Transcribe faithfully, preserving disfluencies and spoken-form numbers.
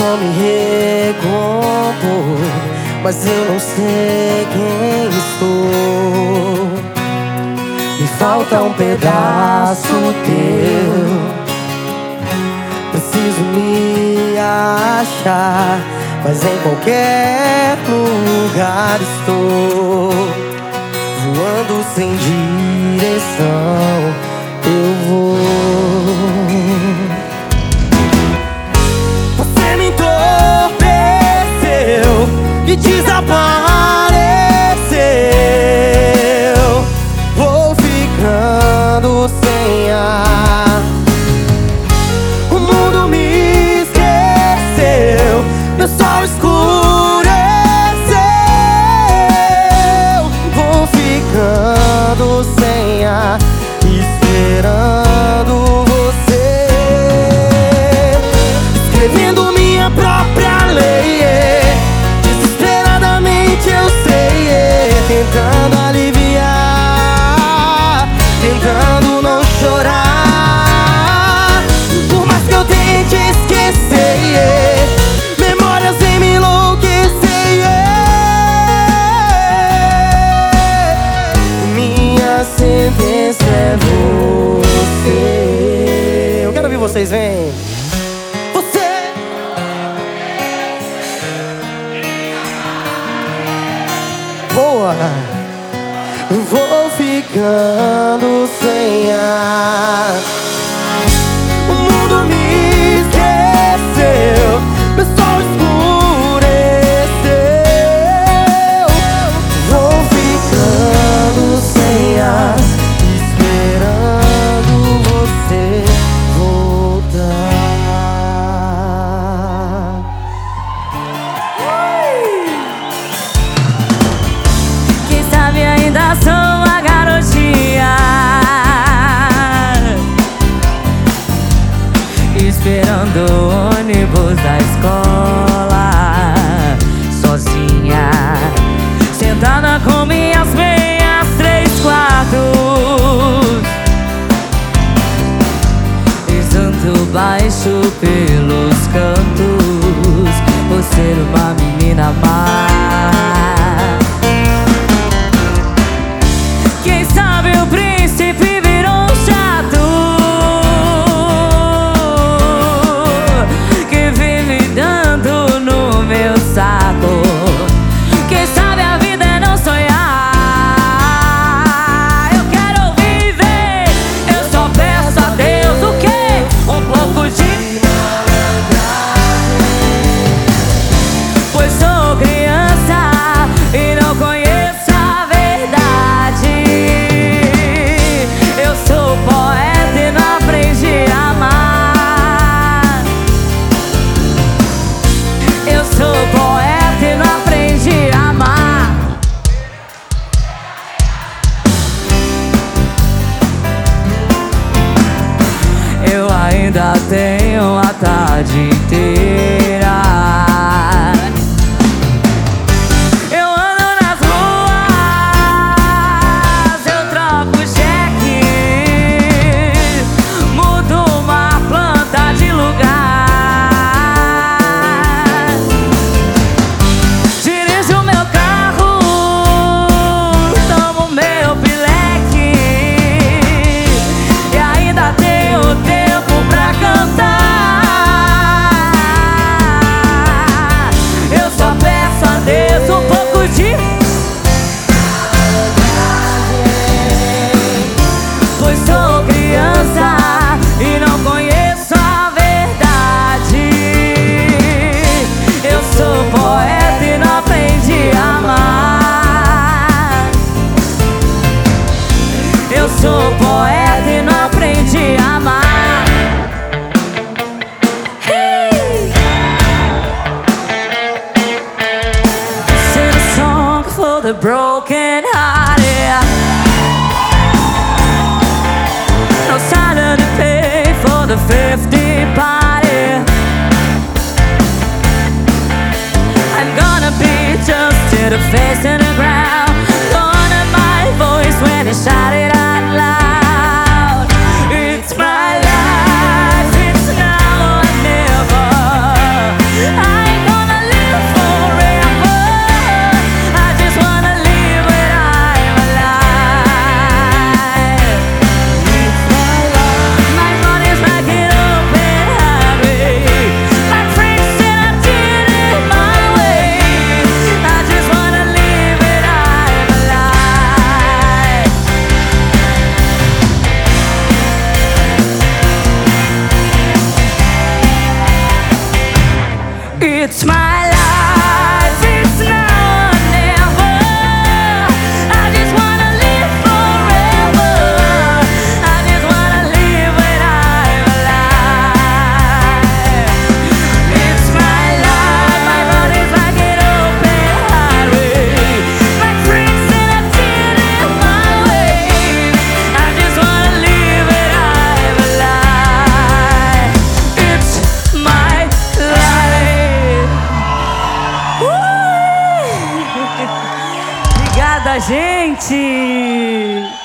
tentam me recompor, mas eu não sei quem estou. Me falta um pedaço teu, preciso me achar, mas em qualquer lugar estou. Voando sem direção, eu vou. Você me entorpeceu e desapareceu. Vou ficando sem ar, o mundo me esqueceu, meu sol escureceu. Vou ficando sem ar, esperando você, escrevendo minha própria lei, desesperadamente eu sei, tentando aliviar, tentando não chorar. Por mais que eu tente esquecer, memórias vêm me enlouquecer. Minha sentença é você. Eu quero ouvir vocês, vem. Você. Boa. Vou ficando sem ar, o mundo me esqueceu, meu sol escureceu. Vou ficando sem ar, esperando você voltar. Quem sabe ainda sou a garotinha, esperando o ônibus da escola, sozinha, sentada com minhas meias três quartos, rezando baixo pelos cantos, por ser uma menina má. Quem sabe o príncipe virou um chato, que vive dando no meu saco. Quem sabe a vida é não sonhar. Eu quero viver, eu só peço a Deus o quê? Um pouco de... Pois sou criança e não conheço a verdade. Eu sou poeta e não aprendi a amar. Eu sou poeta e não aprendi a amar. Eu ainda tenho a tarde inteira. Eu ando nas ruas, eu troco cheque, mudo uma planta de lugar, dirijo meu carro, tomo meu pileque e ainda tenho tempo pra cantar. Eu só peço a Deus um pouco de... Pois sou criança e não conheço a verdade. Eu sou poeta e não aprendi a amar. Eu sou poeta e não aprendi a amar. Hey! Sing a song for the broken hearted. No salary to pay for the fifty party. I'm gonna be just to the face in the ground. Gonna my voice when I shout it out loud. It's my life, it's now or never. It's my life, it's now or never. I just wanna live forever. I just wanna live when I'm alive. It's my life, my road is like an open highway. My friends said I did it my way. I just wanna live when I'm alive. It's my life. Uh! Obrigada, gente!